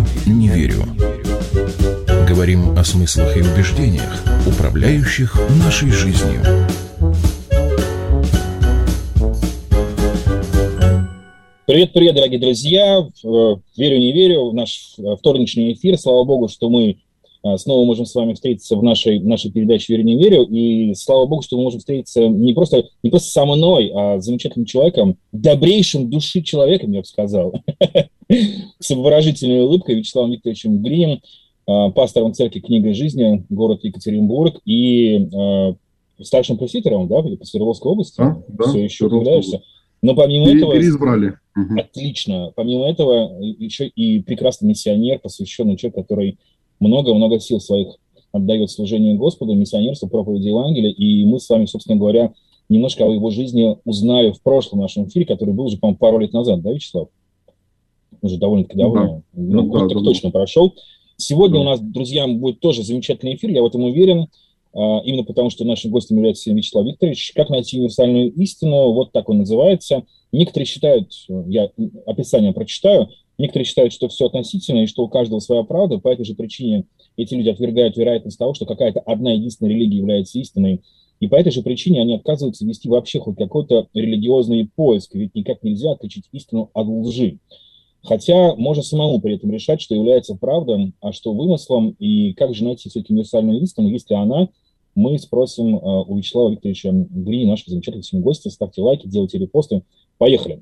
не верю». Говорим о смыслах и убеждениях, управляющих нашей жизнью. Привет, дорогие друзья. Верю, не верю. Наш вторничный эфир. Слава Богу, что мы снова можем с вами встретиться в нашей передаче «Верю, не верю». И слава Богу, что мы можем встретиться не просто со мной, а с замечательным человеком, добрейшим души человеком, я бы сказал, с обворожительной улыбкой, Вячеславом Викторовичем Грием, пастором церкви «Книга жизни», город Екатеринбург, и старшим пресвитером, да, по Свердловской области. Все еще являешься. Но помимо этого... Переизбрали. Отлично. Помимо этого, еще и прекрасный миссионер, посвященный человек, который много-много сил своих отдает служению Господу, миссионерству, проповеди Евангелия. И мы с вами, собственно говоря, немножко о его жизни узнали в прошлом нашем эфире, который был уже, по-моему, пару лет назад, да, Вячеслав? Уже довольно-таки давно. Год так точно прошел. Сегодня у нас, друзья, будет тоже замечательный эфир, я в этом уверен. Именно потому, что нашим гостем является Вячеслав Викторович. «Как найти универсальную истину?» Вот так он называется. Некоторые считают, я описание прочитаю, некоторые считают, что все относительно и что у каждого своя правда. По этой же причине эти люди отвергают вероятность того, что какая-то одна единственная религия является истиной. И по этой же причине они отказываются вести вообще хоть какой-то религиозный поиск, ведь никак нельзя отличить истину от лжи. Хотя можно самому при этом решать, что является правдой, а что вымыслом, и как же найти все-таки универсальную истину, если она... Мы спросим у Вячеслава Викторовича Гри, нашего замечательного гостя. Ставьте лайки, делайте репосты. Поехали.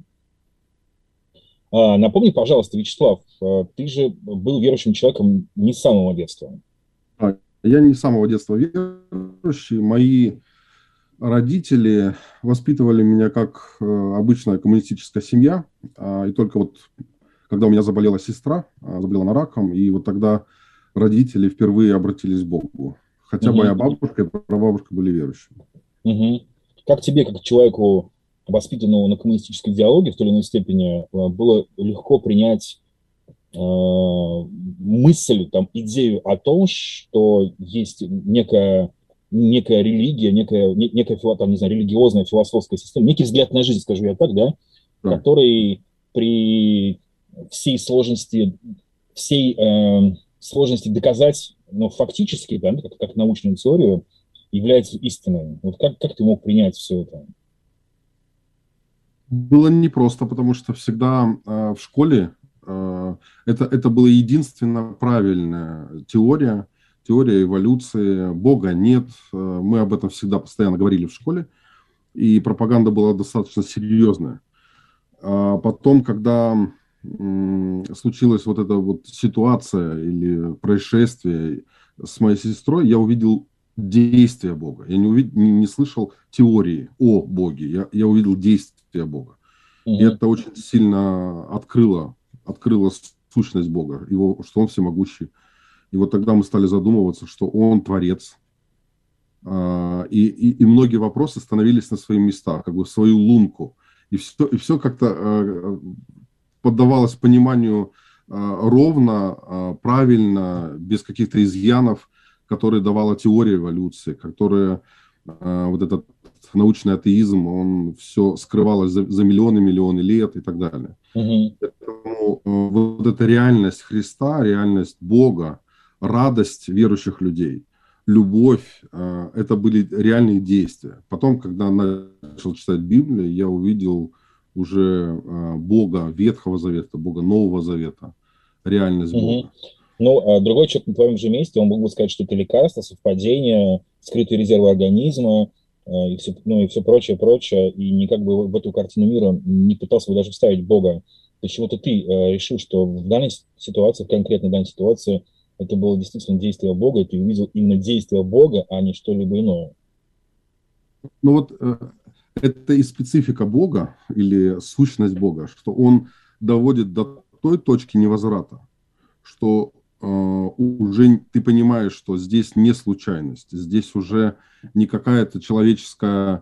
Напомни, пожалуйста, Вячеслав, ты же был верующим человеком не с самого детства. Я не с самого детства верующий. Мои родители воспитывали меня как обычная коммунистическая семья. И только вот когда у меня заболела сестра, заболела она раком, и вот тогда родители впервые обратились к Богу. Хотя моя бабушка и прабабушка были верующими. Как тебе, как человеку, воспитанному на коммунистической идеологии в той или иной степени, было легко принять мысль, идею о том, что есть некая религия, некая религиозная, философская система, некий взгляд на жизнь, скажу я так, да. Который при всей сложности доказать, но фактически, да, как научную теорию, является истиной. Вот как ты мог принять все это? Было непросто, потому что всегда в школе это была единственно правильная теория эволюции. Бога нет. Мы об этом всегда постоянно говорили в школе, и пропаганда была достаточно серьезная. А потом, когда случилась вот эта вот ситуация или происшествие с моей сестрой, я увидел действие Бога. Я не слышал теории о Боге. Я увидел действие Бога. И это очень сильно открыло сущность Бога, что Он всемогущий. И вот тогда мы стали задумываться, что Он творец. И многие вопросы становились на свои места, как бы в свою лунку. И все как-то поддавалось пониманию ровно, правильно, без каких-то изъянов, которые давала теория эволюции, которые вот этот научный атеизм, он все скрывалось за миллионы лет и так далее. Поэтому вот эта реальность Христа, реальность Бога, радость верующих людей, любовь, это были реальные действия. Потом, когда начал читать Библию, я увидел уже Бога Ветхого Завета, Бога Нового Завета, реальность Бога. Ну, другой человек на твоем же месте, он мог бы сказать, что это лекарство, совпадение, скрытые резервы организма и все прочее, и никак бы в эту картину мира не пытался бы даже вставить Бога. Почему-то ты решил, что в данной ситуации, в конкретной данной ситуации, это было действительно действие Бога, и ты увидел именно действие Бога, а не что-либо иное. Ну вот это и специфика Бога, или сущность Бога, что Он доводит до той точки невозврата, что уже ты понимаешь, что здесь не случайность, здесь уже не какая-то человеческая,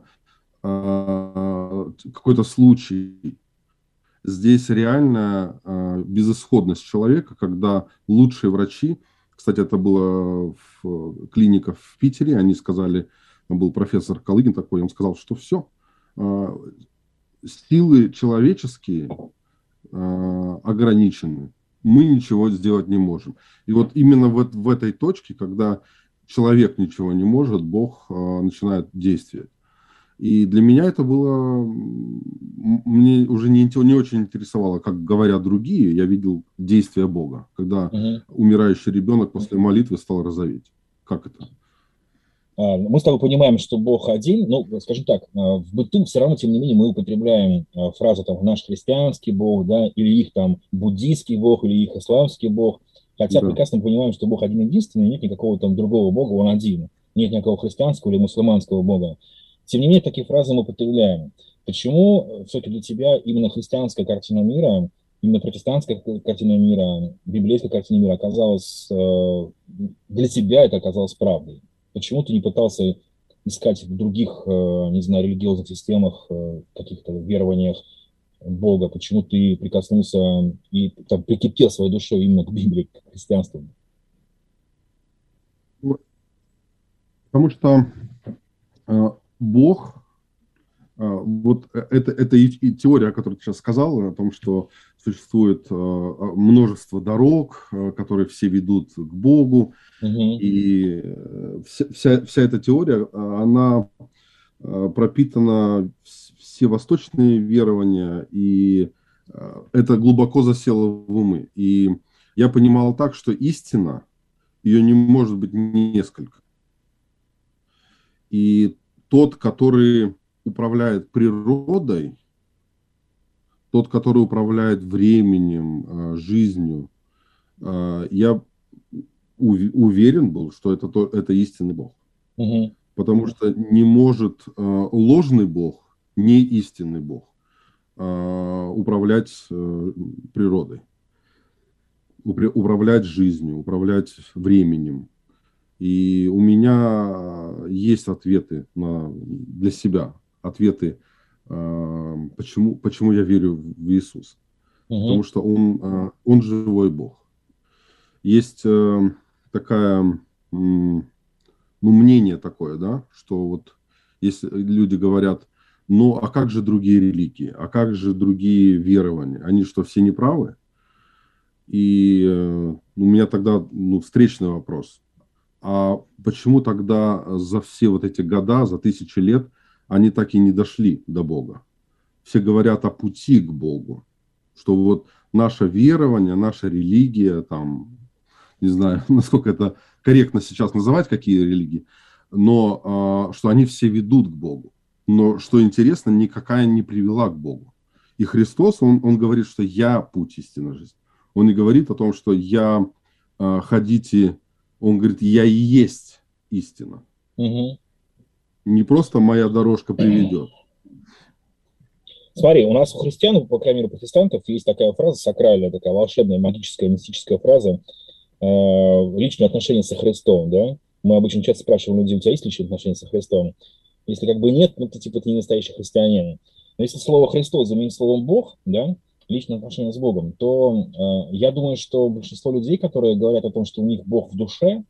какой-то случай. Здесь реально безысходность человека, когда лучшие врачи, кстати, это было в клиниках в Питере, они сказали, там был профессор Калыгин такой, он сказал, что все, силы человеческие ограничены. мы ничего сделать не можем. И вот именно в этой точке, когда человек ничего не может, Бог начинает действовать. И для меня это было, мне уже не очень интересовало, как говорят другие. Я видел действия Бога, когда умирающий ребенок после молитвы стал розоветь. Как это? Мы с тобой понимаем, что Бог один, но, скажем так, в быту все равно, тем не менее, мы употребляем фразу там «наш христианский Бог», да, или их там буддийский Бог, или их исламский Бог, хотя Да. прекрасно понимаем, что Бог один единственный, нет никакого там другого Бога, он один, нет никакого христианского или мусульманского Бога. Тем не менее, такие фразы мы употребляем. Почему все-таки для тебя именно христианская картина мира, именно протестантская картина мира, библейская картина мира оказалась, для тебя это оказалось правдой? Почему ты не пытался искать в других, не знаю, религиозных системах, каких-то верованиях Бога? Почему ты прикоснулся и там, прикипел своей душой именно к Библии, к христианству? Потому что Бог, вот это и теория, о которой ты сейчас сказал, о том, что существует множество дорог, которые все ведут к Богу. И вся эта теория, она пропитана все восточные верования, и это глубоко засело в умы. И я понимал так, что истина, ее не может быть несколько. И тот, который управляет природой, тот, который управляет временем, жизнью, я уверен был, что это истинный Бог. Потому что не может ложный Бог, не истинный Бог, управлять природой, управлять жизнью, управлять временем. И у меня есть ответы для себя, ответы, почему я верю в Иисуса. Потому что Он живой Бог. Есть такая, мнение такое, да, что вот если люди говорят, ну, а как же другие религии, а как же другие верования, они что, все неправы? И у меня тогда встречный вопрос. А почему тогда за все вот эти года, за 1000 лет, они так и не дошли до Бога? Все говорят о пути к Богу, что вот наше верование, наша религия, там, не знаю, насколько это корректно сейчас называть, какие религии, но что они все ведут к Богу. Но, что интересно, никакая не привела к Богу. И Христос, он говорит, что я путь истинной жизни. Он не говорит о том, что я ходите, он говорит, я и есть истина. Не просто моя дорожка приведет. Смотри, у нас у христиан, по крайней мере, у протестантов, есть такая фраза сакральная, такая волшебная, магическая, мистическая фраза, личные отношения со Христом, да? Мы обычно часто спрашиваем людей, у тебя есть личные отношения со Христом? Если как бы нет, ну, ты типа ты не настоящий христианин. Но если слово Христос заменить словом Бог, да, личные отношения с Богом, то я думаю, что большинство людей, которые говорят о том, что у них Бог в душе,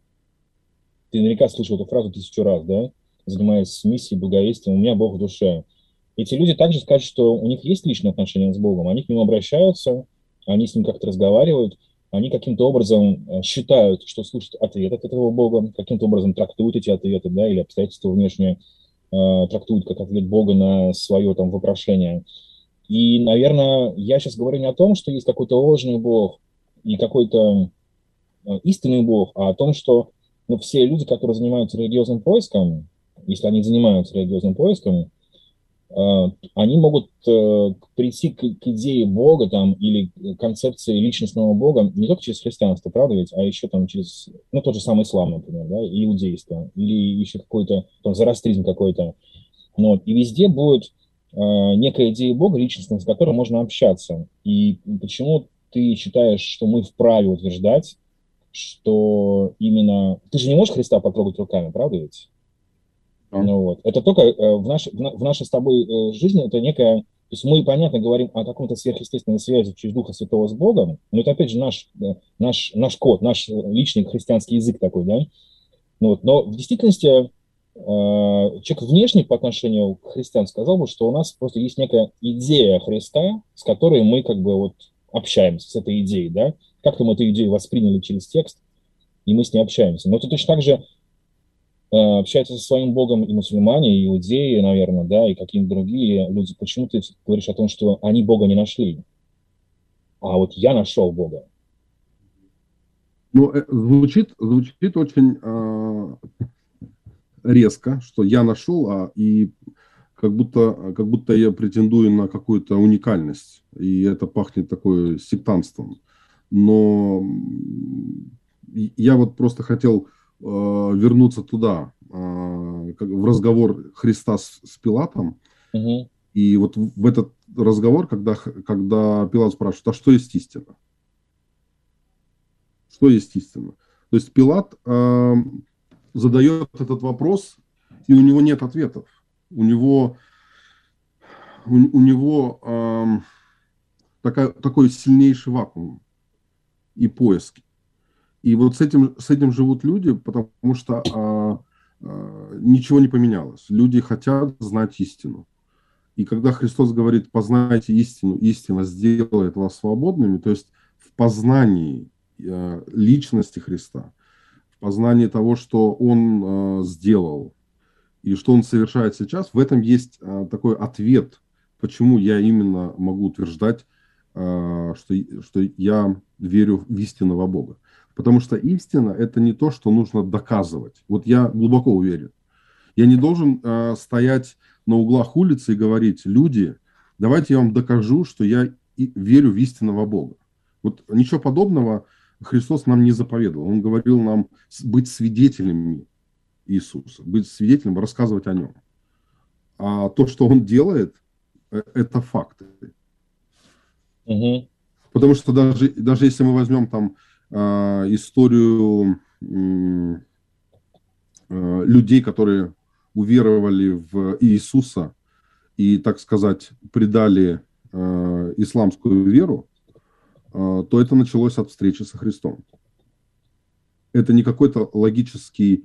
ты наверняка слышал эту фразу 1000 раз, да, занимаясь миссией, благовестием, у меня Бог в душе. Эти люди также скажут, что у них есть личные отношения с Богом, они к нему обращаются, они с ним как-то разговаривают, они каким-то образом считают, что слышат ответ от этого Бога, каким-то образом трактуют эти ответы, да, или обстоятельства внешние трактуют как ответ Бога на свое там вопрошение. И, наверное, я сейчас говорю не о том, что есть какой-то ложный Бог и какой-то истинный Бог, а о том, что все люди, которые занимаются религиозным поиском, если они занимаются религиозным поиском, они могут прийти к идее Бога там, или концепции личностного Бога не только через христианство, правда ведь, а еще там через, тот же самый ислам, например, да, иудейство, или еще какой-то там зороастризм какой-то. И везде будет некая идея Бога личностная, с которой можно общаться. И почему ты считаешь, что мы вправе утверждать, что именно... Ты же не можешь Христа потрогать руками, правда ведь? Это только в нашей с тобой жизни это некая... То есть мы, понятно, говорим о каком-то сверхъестественной связи через Духа Святого с Богом, но это, опять же, наш код, наш личный христианский язык такой, да? Но в действительности человек внешний по отношению к христиан сказал бы, что у нас просто есть некая идея Христа, с которой мы как бы общаемся с этой идеей, да, как-то мы эту идею восприняли через текст, и мы с ней общаемся. Но это точно так же общаются со своим Богом и мусульмане, и иудеи, наверное, да, и какие-то другие люди. Почему ты говоришь о том, что они Бога не нашли, а вот я нашел Бога? Ну, звучит очень резко, что я нашел, и как будто я претендую на какую-то уникальность, и это пахнет такой сектантством. Но я вот просто хотел вернуться туда, в разговор Христа с Пилатом. Угу. И вот в этот разговор, когда Пилат спрашивает, а что есть истина? Что есть истина? То есть Пилат задает этот вопрос, и у него нет ответов. У него такой сильнейший вакуум и поиски. И вот с этим живут люди, потому что ничего не поменялось. Люди хотят знать истину. И когда Христос говорит, познайте истину, истина сделает вас свободными, то есть в познании личности Христа, в познании того, что Он сделал и что Он совершает сейчас, в этом есть такой ответ, почему я именно могу утверждать, что я верю в истинного Бога. Потому что истина – это не то, что нужно доказывать. Вот я глубоко уверен. Я не должен стоять на углах улицы и говорить, люди, давайте я вам докажу, что я верю в истинного Бога. Вот ничего подобного Христос нам не заповедовал. Он говорил нам быть свидетелями Иисуса, быть свидетелем, рассказывать о нем. А то, что он делает, это факты. Угу. Потому что даже если мы возьмем там историю людей, которые уверовали в Иисуса и, так сказать, предали исламскую веру, то это началось от встречи со Христом. Это не какое-то логическое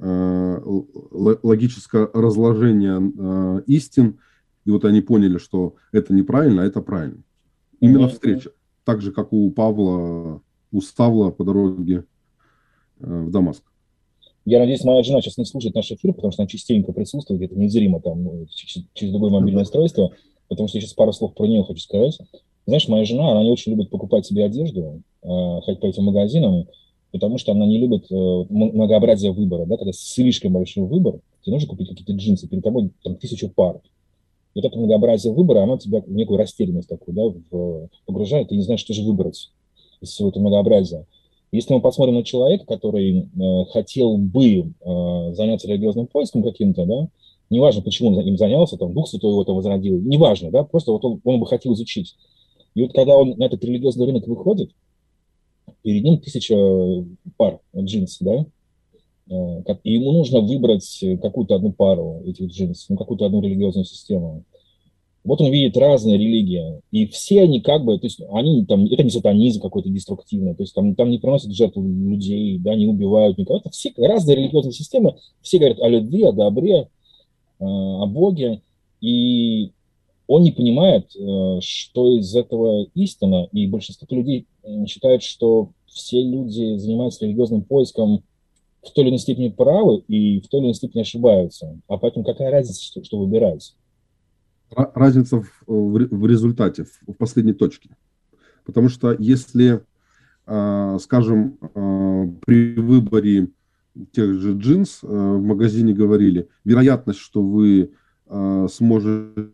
разложение истин, и вот они поняли, что это неправильно, а это правильно. Именно встреча. Так же, как у Савла по дороге в Дамаск. Я надеюсь, моя жена сейчас не слушает наш эфир, потому что она частенько присутствует, где-то незримо там, через любое мобильное устройство, потому что я сейчас пару слов про нее хочу сказать. Знаешь, моя жена, она не очень любит покупать себе одежду, ходить по этим магазинам, потому что она не любит многообразие выбора, да, когда слишком большой выбор, тебе нужно купить какие-то джинсы, перед тобой там 1000 пар. И вот это многообразие выбора, оно тебя в некую растерянность такую, да, погружает, ты не знаешь, что же выбрать из всего этого многообразия. Если мы посмотрим на человека, который хотел бы заняться религиозным поиском каким-то, да, неважно, почему он им занялся, там, Дух Святой его там возродил, неважно, да, просто вот он бы хотел изучить. И вот когда он на этот религиозный рынок выходит, перед ним 1000 пар джинс, да, и ему нужно выбрать какую-то одну пару этих джинсов, ну, какую-то одну религиозную систему. Вот он видит разные религии, и все они как бы, то есть они там, это не сатанизм какой-то деструктивный, то есть там не приносят жертву людей, да, не убивают никого. Это все разные религиозные системы, все говорят о любви, о добре, о Боге, и он не понимает, что из этого истина, и большинство людей считает, что все люди занимаются религиозным поиском в той или иной степени правы и в той или иной степени ошибаются. А поэтому какая разница, что выбирать? Разница в результате, в последней точке. Потому что если, скажем, при выборе тех же джинс в магазине говорили, вероятность, что вы сможете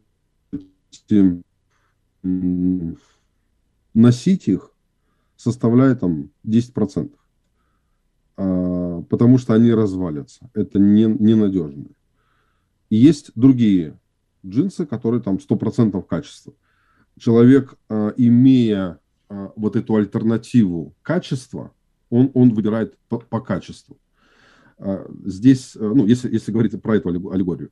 носить их, составляет там 10%. Потому что они развалятся. Это ненадежно. И есть другие джинсы, которые там 100% качества. Человек, имея вот эту альтернативу качества, он выбирает по качеству. Здесь, ну, если говорить про эту аллегорию,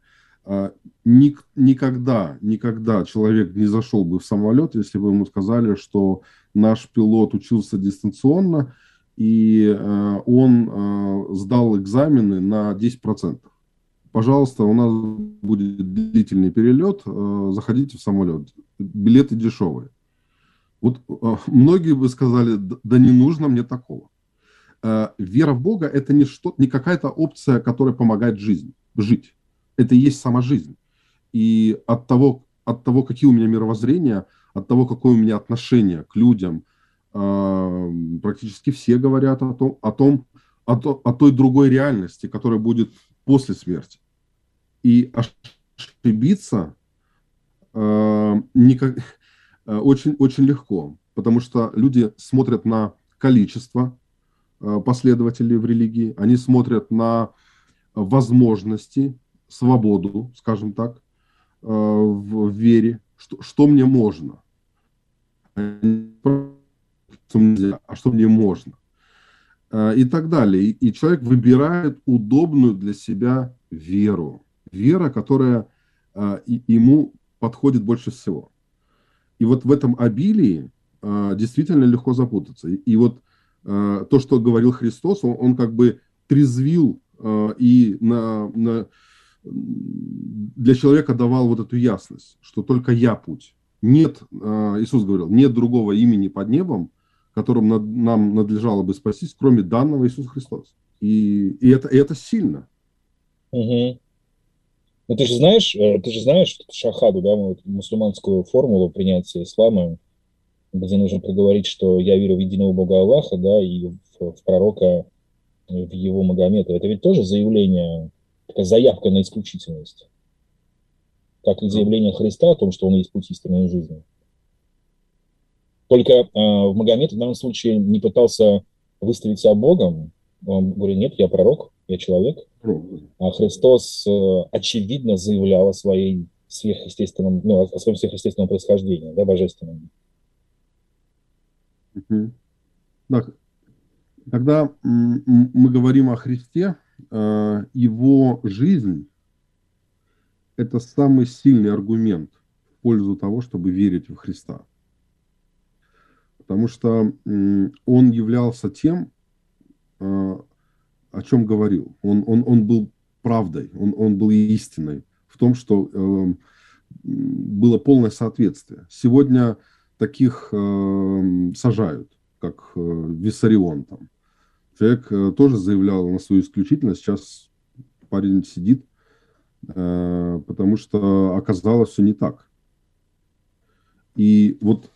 никогда человек не зашел бы в самолет, если бы ему сказали, что наш пилот учился дистанционно, и он сдал экзамены на 10%. Пожалуйста, у нас будет длительный перелет, заходите в самолет. Билеты дешевые. Вот многие бы сказали, да не нужно мне такого. Вера в Бога – это не какая-то опция, которая помогает жить. Это и есть сама жизнь. И от того, какие у меня мировоззрения, от того, какое у меня отношение к людям, практически все говорят о той другой реальности, которая будет после смерти. И ошибиться очень, очень легко, потому что люди смотрят на количество последователей в религии, они смотрят на возможности, свободу, скажем так, в вере, что мне можно, а что мне можно, и так далее. И человек выбирает удобную для себя веру. Вера, которая ему подходит больше всего. И вот в этом обилии действительно легко запутаться. И вот то, что говорил Христос, он как бы трезвил и для человека давал вот эту ясность, что только я путь. Нет, Иисус говорил, нет другого имени под небом, которым нам надлежало бы спастись, кроме данного Иисуса Христоса. И это сильно. Угу. Ну, ты же знаешь шахаду, да, мусульманскую формулу принятия ислама, где нужно проговорить, что я верю в единого Бога Аллаха, да, и в пророка, в его Магомета. Это ведь тоже заявление, такая заявка на исключительность, как и заявление Христа о том, что он есть путь истинной жизни. Только в Магомед в данном случае не пытался выставить себя Богом. Он говорит, нет, я пророк, я человек. А Христос очевидно заявлял о своем сверхъестественном происхождении, да, божественном. Да. Когда мы говорим о Христе, его жизнь – это самый сильный аргумент в пользу того, чтобы верить в Христа. Потому что он являлся тем, о чем говорил. Он был правдой, он был истиной в том, что было полное соответствие. Сегодня таких сажают, как Виссарион. Там. Человек тоже заявлял на свою исключительность, сейчас парень сидит, потому что оказалось все не так. И вот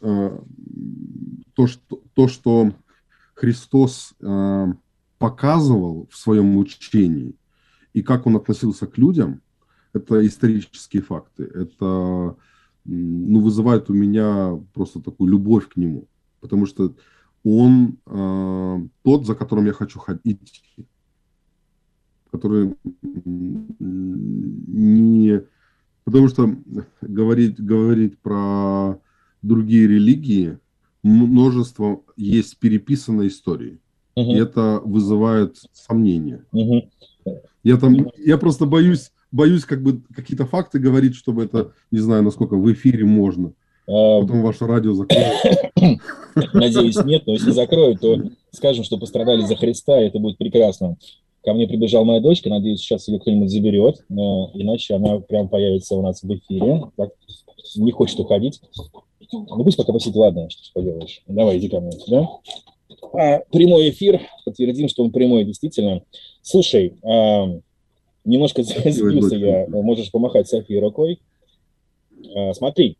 то, что Христос показывал в своем учении и как он относился к людям, это исторические факты. Это вызывает у меня просто такую любовь к нему. Потому что он тот, за которым я хочу ходить. Который не... Потому что говорить про другие религии, множество есть переписанной истории. И это вызывает сомнения. Я просто боюсь как бы какие-то факты говорить, чтобы это, не знаю, насколько в эфире можно. Потом ваше радио закроют. Надеюсь, нет, но если закроют, то скажем, что пострадали за Христа, и это будет прекрасно. Ко мне прибежала моя дочка, надеюсь, сейчас ее кто-нибудь заберет, иначе она прям появится у нас в эфире. Так, не хочет уходить. Ну пусть пока посидит, ладно, что поделаешь. Давай, иди ко мне, да? Прямой эфир, подтвердим, что он прямой, действительно. Слушай, немножко сбился я, можешь помахать Софии рукой. Смотри,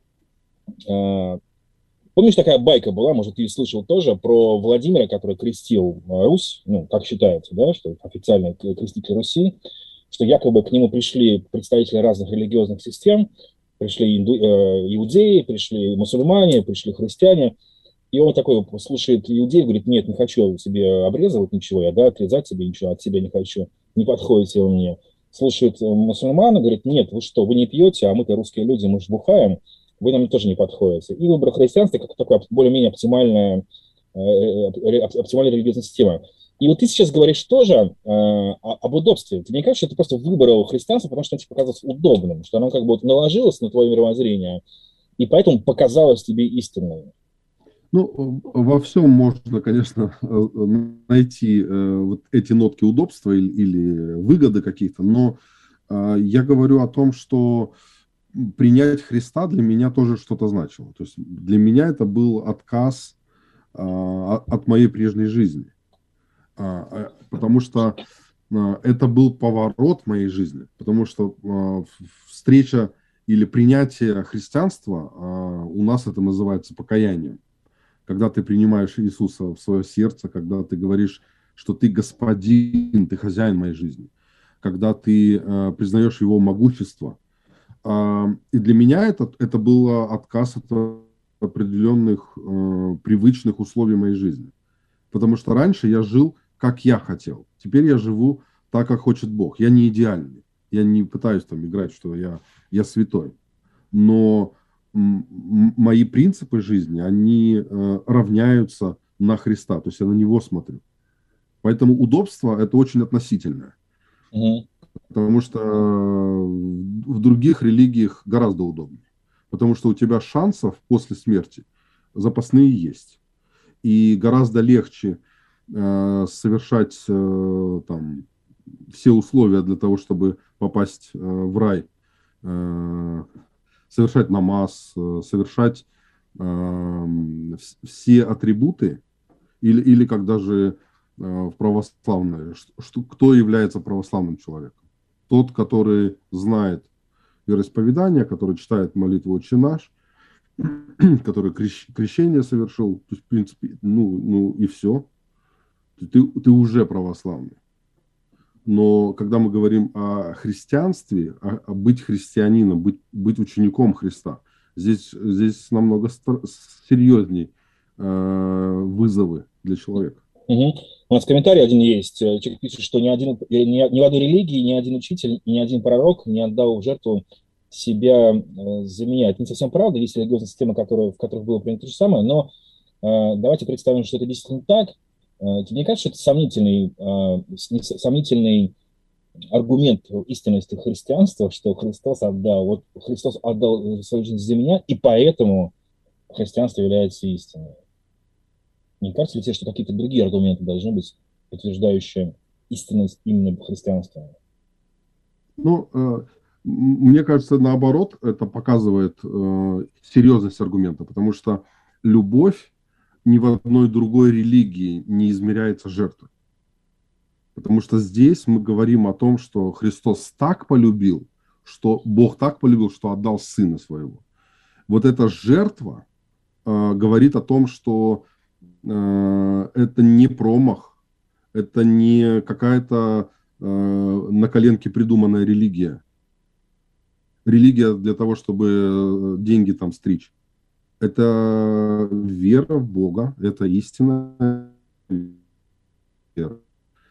помнишь, такая байка была, может, ты слышал тоже, про Владимира, который крестил Русь, как считается, да, что официальный креститель Руси, что якобы к нему пришли представители разных религиозных систем, пришли иудеи, пришли мусульмане, пришли христиане, и он такой слушает иудеев, говорит, нет, не хочу себе обрезывать ничего, отрезать себе ничего, от себя не хочу, не подходите вы мне. Слушает мусульман, говорит, нет, вы что, вы не пьете, а мы-то русские люди, мы же бухаем, вы нам тоже не подходите. И выбор христианства как такая более-менее оптимальная религиозная система. И вот ты сейчас говоришь тоже об удобстве. Тебе не кажется, что ты просто выбрал христианство, потому что оно тебе показалось удобным, что оно как бы наложилось на твое мировоззрение, и поэтому показалось тебе истинным? Во всем можно, конечно, найти вот эти нотки удобства или выгоды каких-то, но я говорю о том, что принять Христа для меня тоже что-то значило. То есть для меня это был отказ от моей прежней жизни. Потому что это был поворот в моей жизни. Потому что встреча или принятие христианства, у нас это называется покаянием. Когда ты принимаешь Иисуса в свое сердце, когда ты говоришь, что ты господин, ты хозяин моей жизни, когда ты признаешь его могущество. И для меня это был отказ от определенных привычных условий моей жизни. Потому что раньше я жил, как я хотел. Теперь я живу так, как хочет Бог. Я не идеальный. Я не пытаюсь там играть, что я святой. Но мои принципы жизни, они равняются на Христа. То есть я на Него смотрю. Поэтому удобство – это очень относительное. Потому что в других религиях гораздо удобнее. Потому что у тебя шансов после смерти запасные есть. И гораздо легче совершать там все условия для того, чтобы попасть в рай. Совершать намаз, совершать все атрибуты, или как даже в православное, кто является православным человеком? Тот, который знает вероисповедание, который читает молитву «Отче наш», который крещение совершил, то есть, в принципе, ну и все. Ты уже православный. Но когда мы говорим о христианстве, о быть христианином, быть учеником Христа, здесь намного серьезней вызовы для человека. У нас комментарий один есть. Человек пишет, что ни в одной религии, ни один учитель, ни один пророк не отдал в жертву себя за меня. Это не совсем правда. Есть религиозные системы, в которых было принято то же самое, но давайте представим, что это действительно так. Тебе не кажется, что это сомнительный аргумент истинности христианства, что Христос отдал свою жизнь за меня, и поэтому христианство является истиной? Не кажется ли тебе, что какие-то другие аргументы должны быть, подтверждающие истинность именно христианства? Ну, мне кажется, наоборот, это показывает серьезность аргумента, потому что любовь ни в одной другой религии не измеряется жертвой. Потому что здесь мы говорим о том, что Христос так полюбил, что Бог так полюбил, что отдал Сына Своего. Вот эта жертва говорит о том, что это не промах, это не какая-то на коленке придуманная религия. Религия для того, чтобы деньги там стричь. Это вера в Бога, это истинная вера,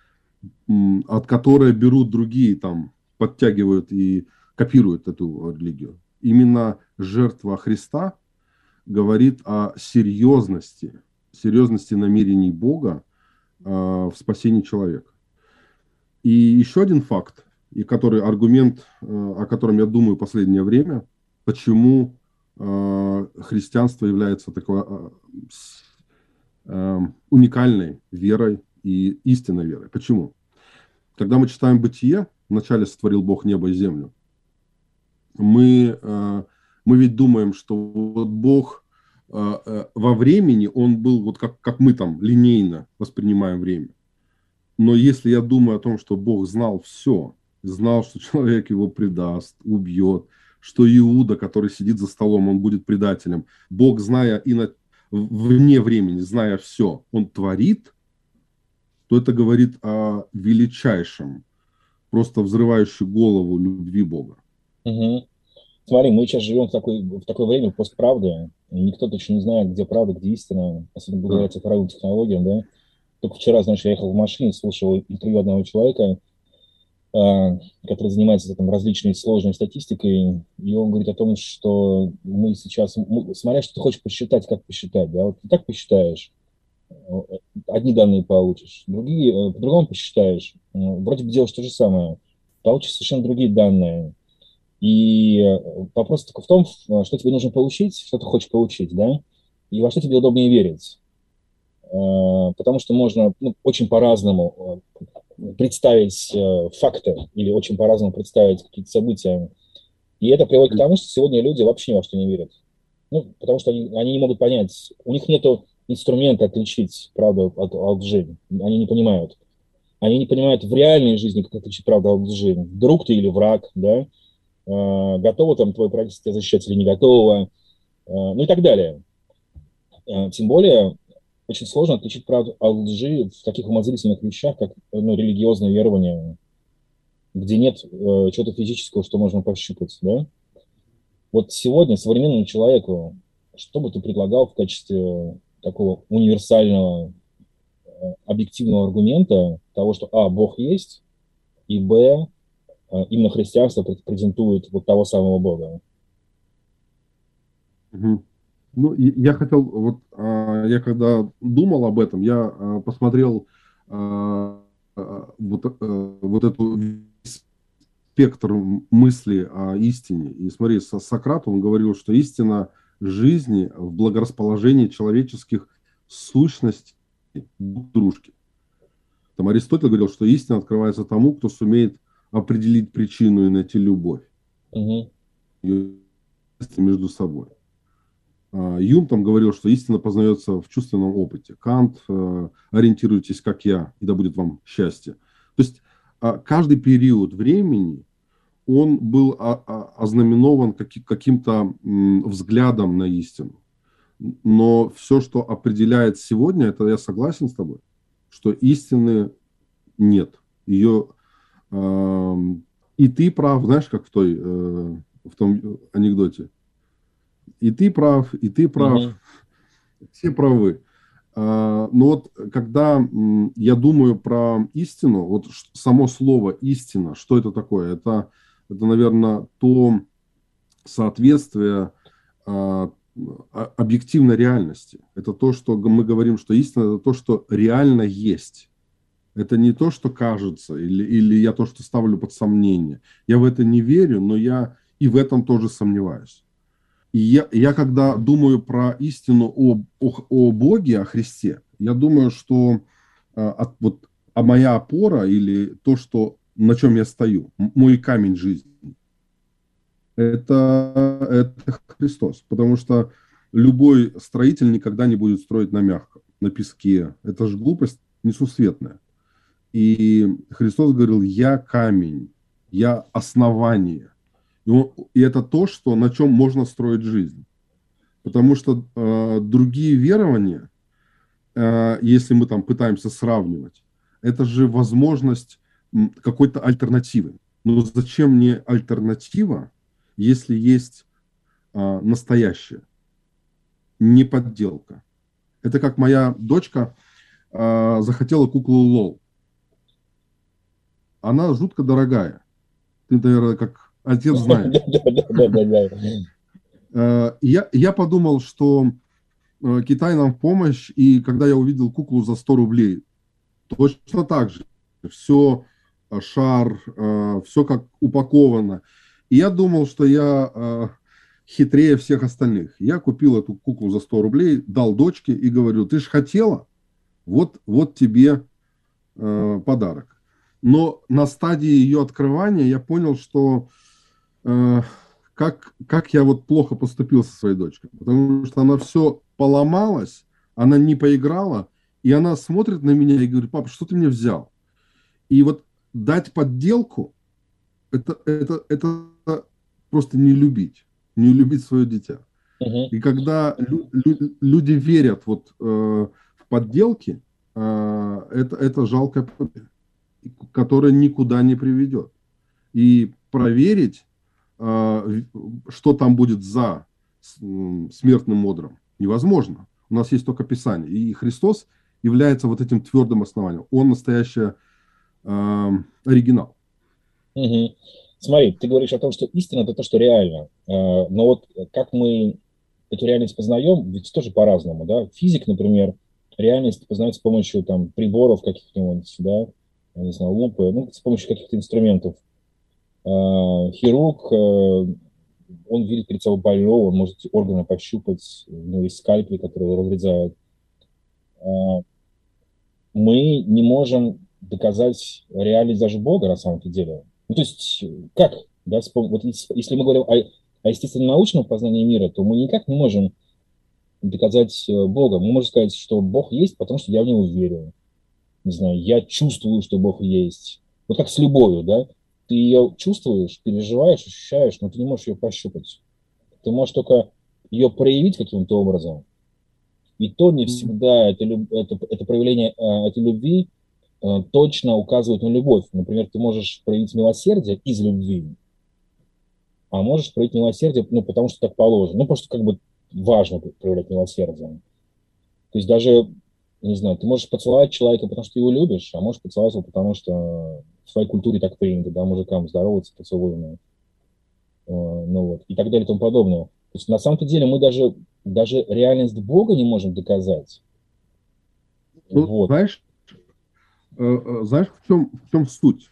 от которой берут другие, там, подтягивают и копируют эту религию. Именно жертва Христа говорит о серьезности намерений Бога в спасении человека. И еще один факт, аргумент, о котором я думаю в последнее время, почему христианство является такой уникальной верой и истинной верой. Почему? Когда мы читаем Бытие, вначале сотворил Бог небо и землю, мы ведь думаем, что вот Бог во времени, он был вот как мы там линейно воспринимаем время. Но если я думаю о том, что Бог знал все, знал, что человек его предаст, убьет, что Иуда, который сидит за столом, он будет предателем, Бог, зная вне времени, зная все, он творит, то это говорит о величайшем, просто взрывающей голову любви Бога. Угу. Смотри, мы сейчас живем в такое время постправды. Никто точно не знает, где правда, где истина, особенно благодаря цифровым технологиям, да. Только вчера, знаешь, я ехал в машине, слушал интервью одного человека, который занимается там различной сложной статистикой, и он говорит о том, что мы сейчас, смотря что ты хочешь посчитать, как посчитать, да, вот ты так посчитаешь, одни данные получишь, другие, по-другому посчитаешь, вроде бы делаешь то же самое, получишь совершенно другие данные. И вопрос только в том, что тебе нужно получить, что ты хочешь получить, да, и во что тебе удобнее верить. Потому что можно очень по-разному представить факты или очень по-разному представить какие-то события И это приводит к тому, что сегодня люди вообще ни во что не верят. Ну, потому что они не могут понять, у них нет инструмента отличить правду от лжи. Они не понимают. Они не понимают в реальной жизни, как отличить правду от лжи. Друг ты или враг, да? Готово там твое правительство тебя защищать или не готово, ну и так далее. Тем более, очень сложно отличить правду от лжи в таких умозрительных вещах, как религиозное верование, где нет чего-то физического, что можно пощупать, да? Вот сегодня современному человеку, что бы ты предлагал в качестве такого универсального, объективного аргумента того, что, Бог есть, и, именно христианство презентует вот того самого Бога? Мгм. Ну, я хотел, я когда думал об этом, я посмотрел вот эту спектр мысли о истине. И смотри, Сократ, он говорил, что истина жизни в благорасположении человеческих сущностей друг к дружке. Там Аристотель говорил, что истина открывается тому, кто сумеет определить причину и найти любовь Угу. между собой. Юм там говорил, что истина познается в чувственном опыте. Кант, ориентируйтесь, как я, и да будет вам счастье. То есть каждый период времени, он был ознаменован каким-то взглядом на истину. Но все, что определяет сегодня, это я согласен с тобой, что истины нет. Ее и ты прав, знаешь, как в том анекдоте. И ты прав, и ты прав, Угу. все правы. Но вот когда я думаю про истину, вот само слово истина, что это такое? Это наверное, то соответствие объективной реальности. Это то, что мы говорим, что истина, это то, что реально есть. Это не то, что кажется, или я то, что ставлю под сомнение. Я в это не верю, но я и в этом тоже сомневаюсь. И я когда думаю про истину о Боге, о Христе, я думаю, что моя опора или то, что, на чем я стою, мой камень жизни, это Христос. Потому что любой строитель никогда не будет строить на мягком, на песке. Это же глупость несусветная. И Христос говорил: я камень, я основание. И это то, что, на чем можно строить жизнь. Потому что другие верования, если мы там пытаемся сравнивать, это же возможность какой-то альтернативы. Но зачем мне альтернатива, если есть настоящее, не подделка? Это как моя дочка захотела куклу Лол. Она жутко дорогая. Ты, наверное, как отец знаешь. Я подумал, что Китай нам в помощь, и когда я увидел куклу за 100 рублей, точно так же. Все шар, все как упаковано. И я думал, что я хитрее всех остальных. Я купил эту куклу за 100 рублей, дал дочке и говорю: ты же хотела, вот тебе подарок. Но на стадии ее открывания я понял, что как я вот плохо поступил со своей дочкой. Потому что она все поломалась, она не поиграла, и она смотрит на меня и говорит: папа, что ты мне взял? И вот дать подделку, это просто не любить свое дитя. Угу. И когда люди верят вот в подделки, это жалкая победа, которая никуда не приведет. И проверить, что там будет за смертным одром, невозможно. У нас есть только Писание. И Христос является вот этим твердым основанием. Он настоящий оригинал. Угу. Смотри, ты говоришь о том, что истина – это то, что реально. Но вот как мы эту реальность познаем, ведь тоже по-разному, да? Физик, например, реальность познает с помощью там приборов каких-нибудь, да, я не знаю, лупы, ну, с помощью каких-то инструментов. Хирург, он видит перед собой больного, он может эти органы пощупать, у него есть скальпель, который разрезает. Мы не можем доказать реальность даже Бога на самом деле. Ну, то есть, как? Да, вот если мы говорим о естественно-научном познании мира, то мы никак не можем доказать Бога. Мы можем сказать, что Бог есть, потому что я в него верю. Не знаю, я чувствую, что Бог есть. Вот как с любовью, да? Ты ее чувствуешь, переживаешь, ощущаешь, но ты не можешь ее пощупать. Ты можешь только ее проявить каким-то образом. И то не всегда это проявление этой любви точно указывает на любовь. Например, ты можешь проявить милосердие из любви, а можешь проявить милосердие, ну, потому что так положено. Ну, потому что как бы важно проявлять милосердие. То есть даже, не знаю, ты можешь поцеловать человека, потому что ты его любишь, а можешь поцеловать его, потому что в своей культуре так принято, да, мужикам здороваться поцелуями, ну вот, и так далее и тому подобное. То есть на самом-то деле мы даже реальность Бога не можем доказать. Ну, Вот. знаешь, в чем суть?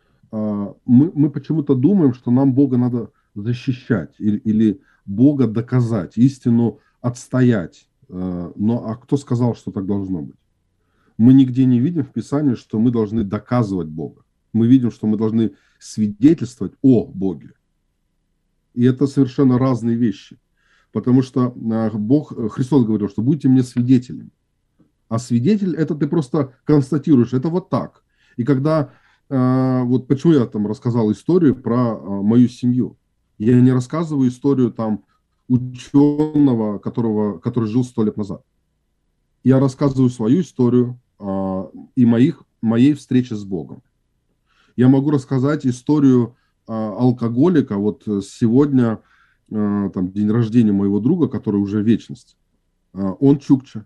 Мы почему-то думаем, что нам Бога надо защищать или Бога доказать, истину отстоять. Но а кто сказал, что так должно быть? Мы нигде не видим в Писании, что мы должны доказывать Бога. Мы видим, что мы должны свидетельствовать о Боге. И это совершенно разные вещи. Потому что Христос говорил, что будьте мне свидетелями. А свидетель, это ты просто констатируешь, это вот так. И когда, вот почему я там рассказал историю про мою семью. Я не рассказываю историю там ученого, который жил 100 лет назад. Я рассказываю свою историю и моей встречи с Богом. Я могу рассказать историю алкоголика. Вот сегодня там день рождения моего друга, который уже вечность. Он чукча,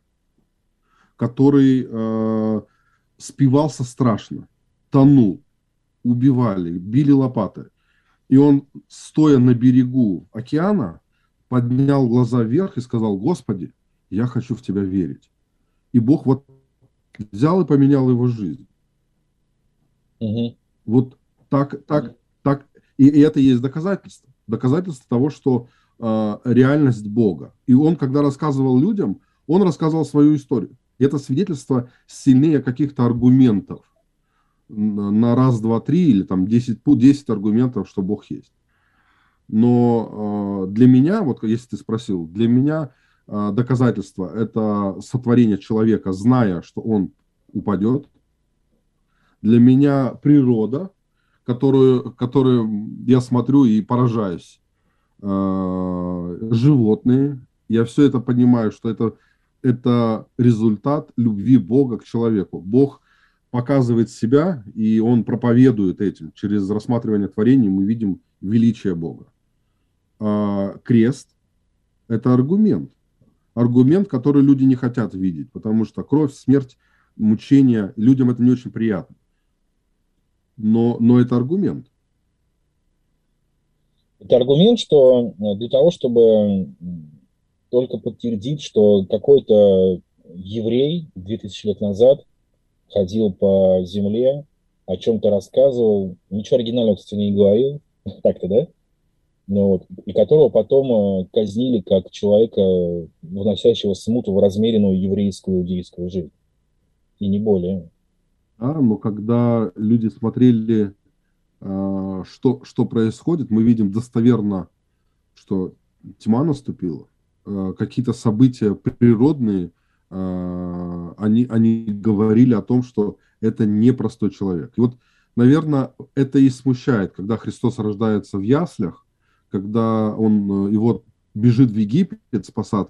который спивался страшно, тонул, убивали, били лопаты. И он, стоя на берегу океана, поднял глаза вверх и сказал: Господи, я хочу в Тебя верить. И Бог вот взял и поменял его жизнь. Угу. Вот так. И это есть доказательство. Доказательство того, что реальность Бога. И он, когда рассказывал людям, он рассказывал свою историю. И это свидетельство сильнее каких-то аргументов на раз, два, три или там 10 аргументов, что Бог есть. Но для меня, вот если ты спросил, для меня доказательство – это сотворение человека, зная, что он упадет. Для меня природа, которую я смотрю и поражаюсь. Животные. Я все это понимаю, что это результат любви Бога к человеку. Бог показывает себя, и Он проповедует этим. Через рассматривание творений мы видим величие Бога. Крест – это аргумент. Аргумент, который люди не хотят видеть, потому что кровь, смерть, мучения, людям это не очень приятно. Но это аргумент. Это аргумент, что для того, чтобы только подтвердить, что какой-то еврей 2000 лет назад ходил по земле, о чем-то рассказывал, ничего оригинального, кстати, не говорил, так-то, да? Ну, вот, и которого потом казнили как человека, вносящего смуту в размеренную еврейскую, иудейскую жизнь. И не более. Но когда люди смотрели, что происходит, мы видим достоверно, что тьма наступила, какие-то события природные, они говорили о том, что это непростой человек. И вот, наверное, это и смущает, когда Христос рождается в яслях, когда его бежит в Египет спасаться.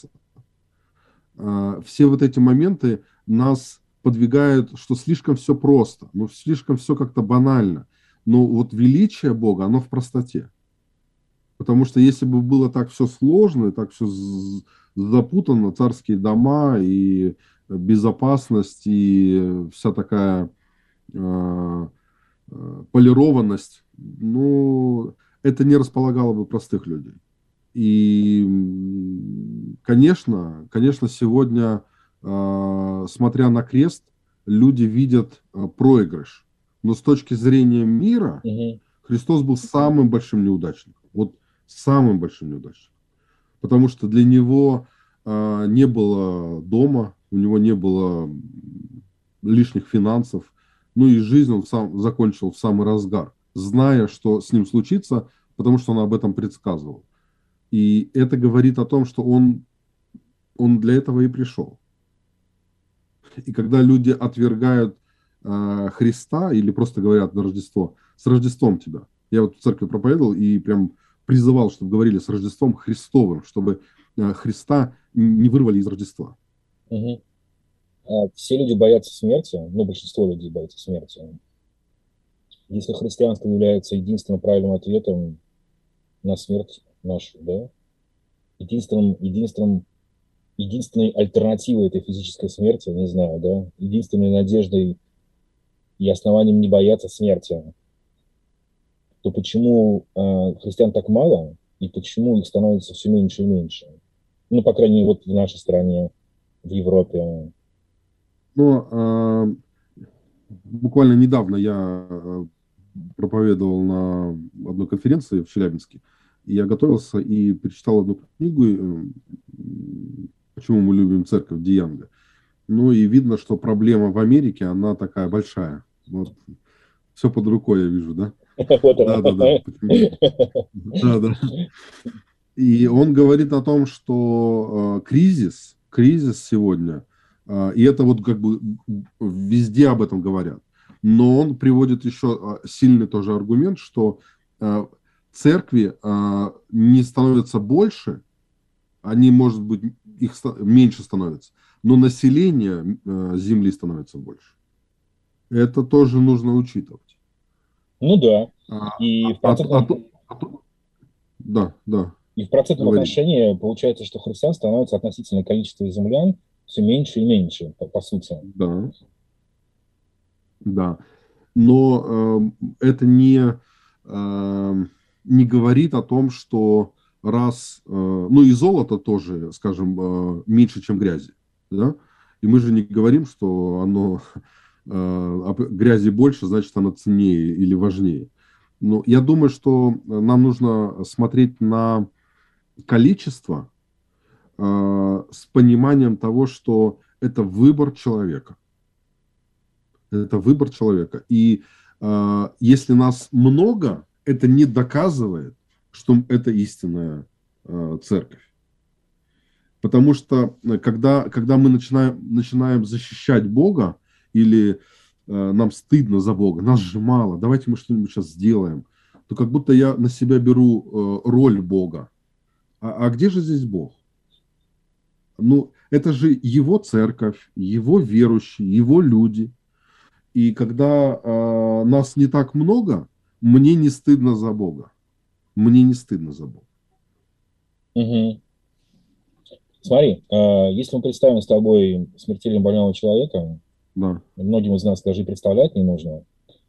Все вот эти моменты нас подвигают, что слишком все просто, ну, слишком все как-то банально. Но вот величие Бога, оно в простоте. Потому что если бы было так все сложно, и так все запутано, царские дома и безопасность, и вся такая полированность, ну, это не располагало бы простых людей. И, конечно, сегодня, смотря на крест, люди видят проигрыш. Но с точки зрения мира, Христос был самым большим неудачником. Вот самым большим неудачником. Потому что для него не было дома, у него не было лишних финансов. Ну и жизнь он закончил в самый разгар. зная, что с ним случится, потому что он об этом предсказывал. И это говорит о том, что он для этого и пришел. И когда люди отвергают Христа или просто говорят на Рождество, с Рождеством тебя. Я вот в церкви проповедовал и прям призывал, чтобы говорили с Рождеством Христовым, чтобы Христа не вырвали из Рождества. Угу. Все люди боятся смерти, ну, большинство людей боятся смерти. Если христианство является единственным правильным ответом на смерть нашу, да, единственной альтернативой этой физической смерти, не знаю, да, единственной надеждой и основанием не бояться смерти, то почему христиан так мало и почему их становится все меньше и меньше? Ну, по крайней мере, вот в нашей стране, в Европе. Но буквально недавно я проповедовал на одной конференции в Челябинске, и я готовился и перечитал одну книгу «Почему мы любим церковь» Диянга. Ну и видно, что проблема в Америке, она такая большая. Вот. Все под рукой я вижу, да? Да. И он говорит о том, что кризис сегодня, и это вот как бы везде об этом говорят, но он приводит еще сильный тоже аргумент, что церкви не становятся больше, они, может быть, их меньше становятся, но население Земли становится больше. Это тоже нужно учитывать. Ну да. И в процентном отношении получается, что христиан становится относительно количества землян все меньше и меньше, по сути. Да. Но это не говорит о том, что ну и золото тоже, скажем, меньше, чем грязи. Да? И мы же не говорим, что оно грязи больше, значит, оно ценнее или важнее. Но я думаю, что нам нужно смотреть на количество с пониманием того, что это выбор человека. Это выбор человека. И если нас много, это не доказывает, что это истинная церковь. Потому что когда мы начинаем защищать Бога, или нам стыдно за Бога, нас же мало, давайте мы что-нибудь сейчас сделаем, то как будто я на себя беру роль Бога. А где же здесь Бог? Ну, это же Его церковь, Его верующие, Его люди. И когда нас не так много, мне не стыдно за Бога. Мне не стыдно за Бога. Угу. Смотри, если мы представим с тобой смертельно больного человека, да. Многим из нас даже и представлять не нужно,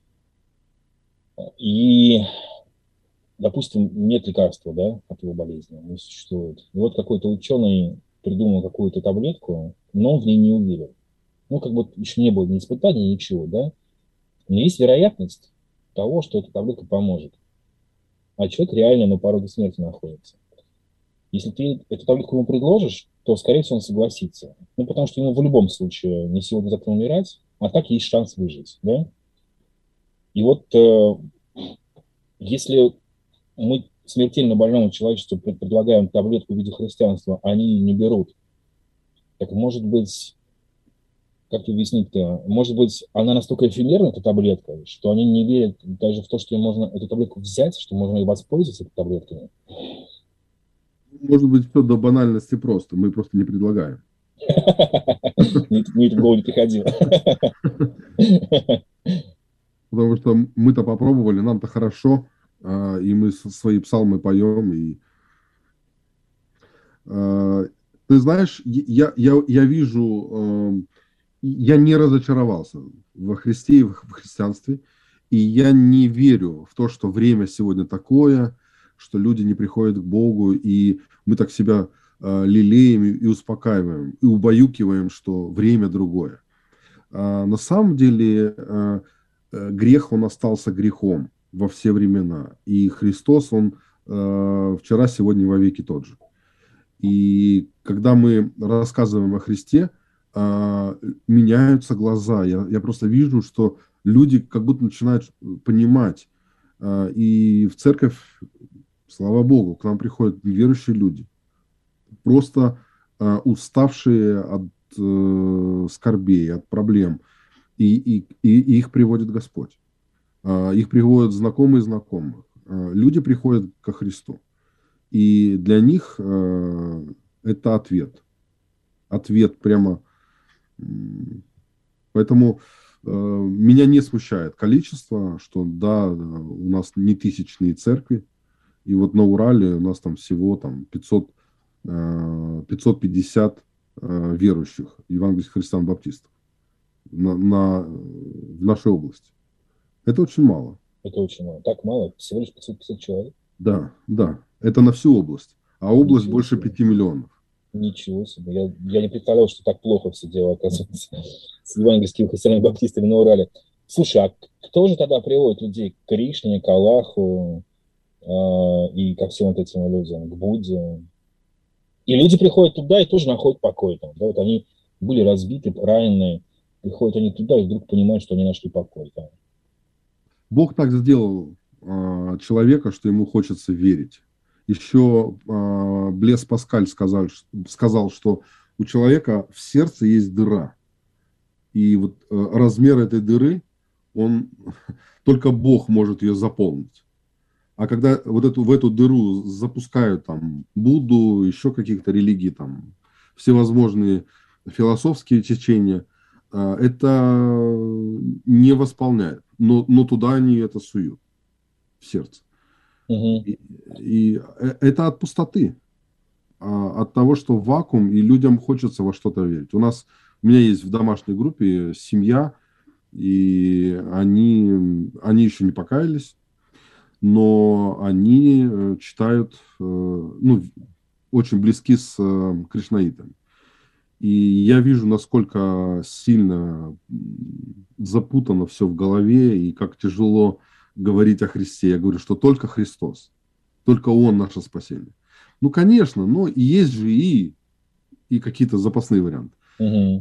и, допустим, нет лекарства, да, от его болезни, не существует. И вот какой-то ученый придумал какую-то таблетку, но он в ней не уверен. Ну, как бы еще не было ни испытаний, ничего, да. Но есть вероятность того, что эта таблетка поможет. А человек реально на пороге смерти находится. Если ты эту таблетку ему предложишь, то, скорее всего, он согласится. Ну, потому что ему в любом случае не сегодня-завтра умирать, а так есть шанс выжить, да. И вот если мы смертельно больному человечеству предлагаем таблетку в виде христианства, они не берут, так может быть, как объяснить-то, может быть, она настолько эфемерна, эта таблетка, что они не верят даже в то, что можно эту таблетку взять, что можно и воспользоваться этой таблеткой. Может быть, все до банальности просто. Мы просто не предлагаем. Мне это в голову не приходило. Потому что мы-то попробовали, нам-то хорошо, и мы свои псалмы поем. И ты знаешь, я вижу, я не разочаровался во Христе и в христианстве, и я не верю в то, что время сегодня такое, что люди не приходят к Богу, и мы так себя лелеем и успокаиваем, и убаюкиваем, что время другое. На самом деле грех, он остался грехом во все времена. И Христос, он вчера, сегодня и вовеки тот же. И когда мы рассказываем о Христе, меняются глаза. Я просто вижу, что люди как будто начинают понимать, И в церковь, слава Богу, к нам приходят верующие люди, просто уставшие от скорбей, от проблем, и их приводит Господь. Их приводят знакомые знакомых. Люди приходят ко Христу. И для них это ответ. Ответ прямо. Поэтому меня не смущает количество, что да, у нас не тысячные церкви. И вот на Урале у нас там всего там 550 верующих евангельских христиан-баптистов в нашей области. Это очень мало. Это очень мало. Так мало? Всего лишь 550 человек? Да, да. Это на всю область. А область Ничего больше себе. 5 миллионов. Ничего себе. Я не представлял, что так плохо все дело, оказывается, с евангельскими христианами-баптистами на Урале. Слушай, а кто же тогда приводит людей к Кришне, к Аллаху и ко всем вот этим людям, к Будде? И люди приходят туда и тоже находят покой там. Да? Вот они были разбиты, раненые, приходят они туда и вдруг понимают, что они нашли покой там. Бог так сделал человека, что ему хочется верить. Еще Блес Паскаль сказал, что у человека в сердце есть дыра. И вот размер этой дыры, только Бог может ее заполнить. А когда в эту дыру запускают там Будду, еще каких-то религий, там всевозможные философские течения, это не восполняет. Но туда они это суют, в сердце. Угу. И это от пустоты, от того, что вакуум, и людям хочется во что-то верить. У меня есть в домашней группе семья, и они еще не покаялись, но они читают, очень близки с кришнаитами. И я вижу, насколько сильно запутано все в голове, и как тяжело говорить о Христе. Я говорю, что только Христос, только Он наше спасение. Ну, конечно, но и есть же и какие-то запасные варианты. Угу.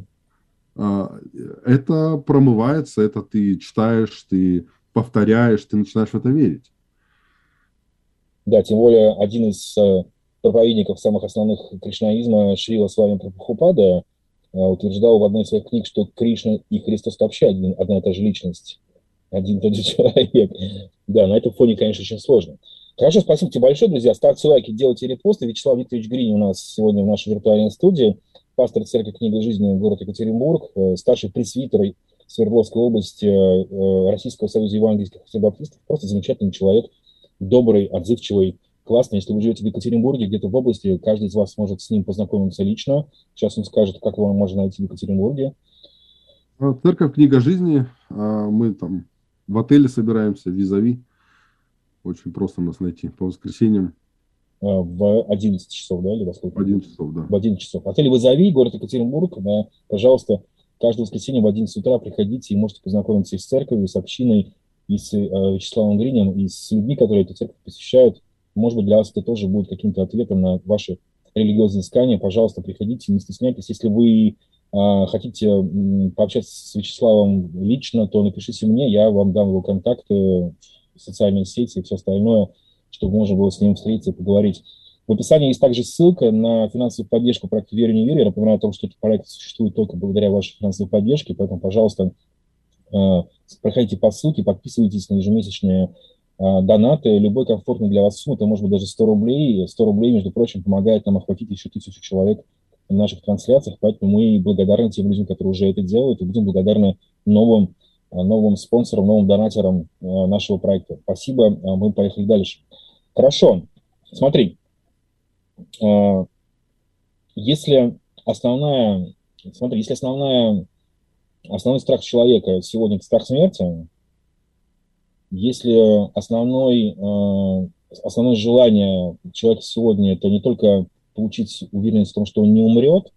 Это промывается, это ты читаешь, ты повторяешь, ты начинаешь в это верить. Да, тем более один из проповедников самых основных кришнаизма, Шрила Свами Прабхупада, утверждал в одной из своих книг, что Кришна и Христос это вообще одна и та же личность, один и тот же человек. Да, на этом фоне, конечно, очень сложно. Хорошо, спасибо тебе большое, друзья. Ставьте лайки, делайте репосты. Вячеслав Викторович Гринь у нас сегодня в нашей виртуальной студии, пастор церкви «Книга жизни» город Екатеринбург, старший пресвитер Свердловской области Российского союза евангельских христиан-баптистов. Просто замечательный человек, добрый, отзывчивый, классный. Если вы живете в Екатеринбурге, где-то в области, каждый из вас может с ним познакомиться лично. Сейчас он скажет, как его можно найти в Екатеринбурге. Церковь «Книга жизни». Мы там в отеле собираемся, визави. Очень просто нас найти по воскресеньям. В 11 часов, да, или во сколько? В 11 часов, да. В 11 часов. Отель «Визави», город Екатеринбург. Да, пожалуйста, каждое воскресенье в 11 утра приходите и можете познакомиться и с церковью, и с общиной, и с Вячеславом Гринем, и с людьми, которые эту церковь посещают. Может быть, для вас это тоже будет каким-то ответом на ваши религиозные искания. Пожалуйста, приходите, не стесняйтесь. Если вы хотите пообщаться с Вячеславом лично, то напишите мне, я вам дам его контакты, социальные сети и все остальное, чтобы можно было с ним встретиться и поговорить. В описании есть также ссылка на финансовую поддержку проекта «Верю, не верю». Я напоминаю о том, что этот проект существует только благодаря вашей финансовой поддержке, поэтому, пожалуйста, проходите по ссылке, подписывайтесь на ежемесячные донаты, любой комфортный для вас суммы, это может быть даже 100 рублей. 100 рублей, между прочим, помогает нам охватить еще 1000 человек в наших трансляциях, поэтому мы благодарны тем людям, которые уже это делают, и будем благодарны новым спонсорам, новым донатерам нашего проекта. Спасибо, мы поехали дальше. Хорошо, смотри, если основной страх человека сегодня – это страх смерти, если основное желание человека сегодня – это не только получить уверенность в том, что он не умрет,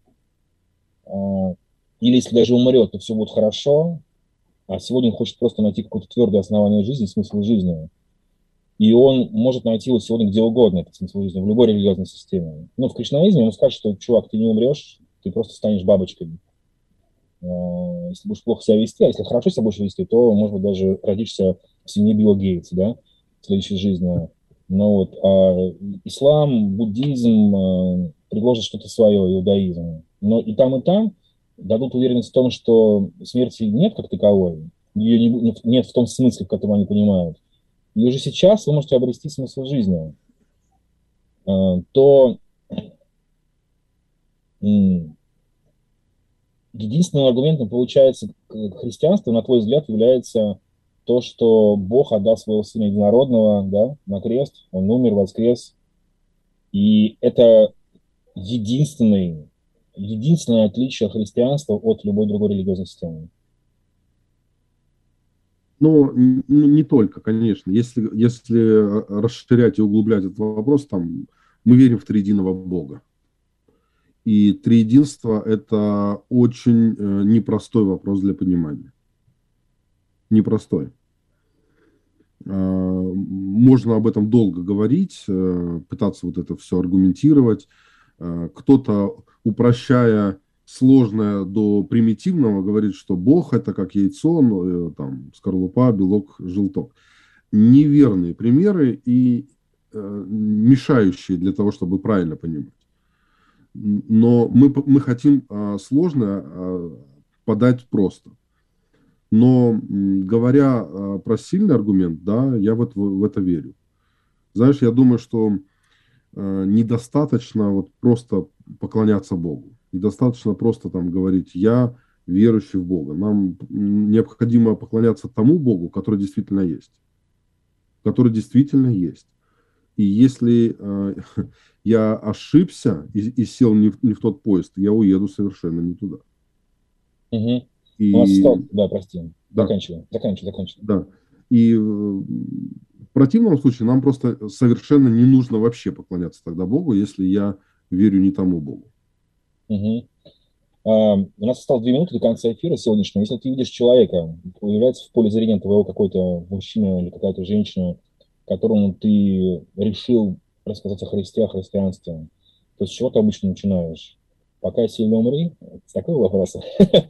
или если даже умрет, то все будет хорошо, а сегодня он хочет просто найти какое-то твердое основание жизни, смысл жизни, и он может найти его сегодня где угодно, этот смысл жизни, в любой религиозной системе. Но в кришнаизме ему скажут, что, чувак, ты не умрешь, ты просто станешь бабочкой. Если будешь плохо себя вести, а если хорошо себя будешь вести, то, может быть, даже родишься в семье Билла Гейтса, да? следующей жизни. Но вот, а ислам, буддизм предложат что-то свое, иудаизм. Но и там дадут уверенность в том, что смерти нет как таковой, ее нет в том смысле, в котором они понимают. И уже сейчас вы можете обрести смысл жизни. То единственным аргументом, получается, христианства, на твой взгляд, является то, что Бог отдал своего Сына Единородного, да, на крест, Он умер, воскрес. И это единственное отличие христианства от любой другой религиозной системы. Ну, не только, конечно. Если расширять и углублять этот вопрос, там, мы верим в триединого Бога. И триединство – это очень непростой вопрос для понимания. Непростой. Можно об этом долго говорить, пытаться вот это все аргументировать. Кто-то, упрощая сложное до примитивного, говорит, что Бог – это как яйцо, там, скорлупа, белок, желток. Неверные примеры и мешающие для того, чтобы правильно понимать. Но мы хотим сложно подать просто. Но говоря про сильный аргумент, да, я вот в это верю. Знаешь, я думаю, что недостаточно вот просто поклоняться Богу. Недостаточно просто там говорить «я верующий в Бога». Нам необходимо поклоняться тому Богу, который действительно есть. Который действительно есть. И если я ошибся и сел не в тот поезд, я уеду совершенно не туда. Угу. И... У нас стал, да, прости. Да. Заканчивай. Да. И в противном случае нам просто совершенно не нужно вообще поклоняться тогда Богу, если я верю не тому Богу. Угу. У нас осталось 2 минуты до конца эфира сегодняшнего. Если ты видишь человека, появляется в поле зрения твоего какой-то мужчина или какая-то женщина, которому ты решил рассказать о Христе, о христианстве, то с чего ты обычно начинаешь? Пока сильно умри? С такого вопроса?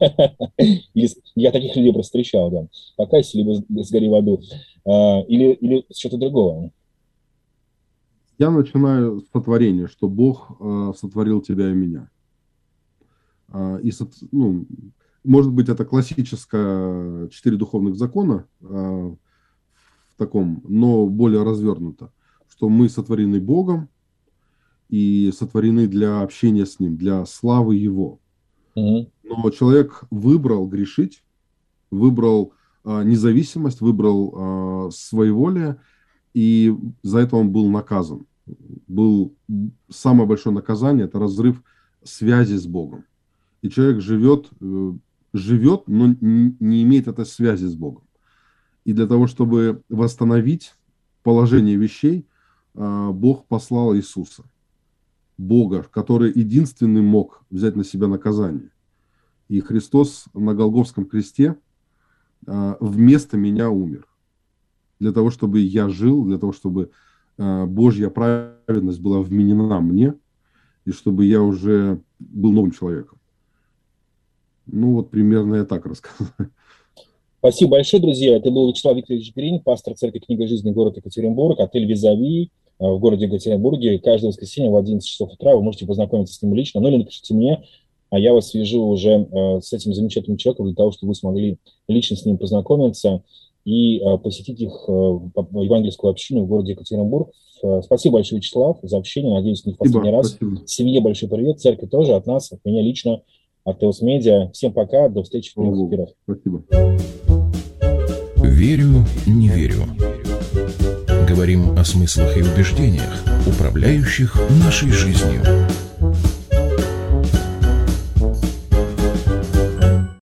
Я таких людей просто встречал, да. Покайся, либо сгори в аду. Или с чего-то другого? Я начинаю с сотворения, что Бог сотворил тебя и меня. И, может быть, это классическое 4 духовных закона в таком, но более развернуто, что мы сотворены Богом и сотворены для общения с Ним, для славы Его. Но человек выбрал грешить, выбрал независимость, выбрал своеволие, и за это он был наказан. Самое большое наказание – это разрыв связи с Богом. И человек живет, но не имеет этой связи с Богом. И для того, чтобы восстановить положение вещей, Бог послал Иисуса, Бога, который единственный мог взять на себя наказание. И Христос на Голгофском кресте вместо меня умер. Для того, чтобы я жил, для того, чтобы Божья праведность была вменена мне, и чтобы я уже был новым человеком. Ну, вот примерно я так рассказал. Спасибо большое, друзья. Это был Вячеслав Викторович Гринь, пастор церкви «Книга жизни», город Екатеринбург, отель «Визави» в городе Екатеринбурге. Каждое воскресенье в 11 часов утра вы можете познакомиться с ним лично, ну или напишите мне, а я вас свяжу уже с этим замечательным человеком для того, чтобы вы смогли лично с ним познакомиться и посетить их евангельскую общину в городе Екатеринбург. Спасибо большое, Вячеслав, за общение. Надеюсь, не в последний раз. Спасибо. Семье большой привет, церкви тоже от нас, от меня лично, от ТОС Медиа. Всем пока, до встречи в прямых эфирах. Спасибо. Верю, не верю. Говорим о смыслах и убеждениях, управляющих нашей жизнью.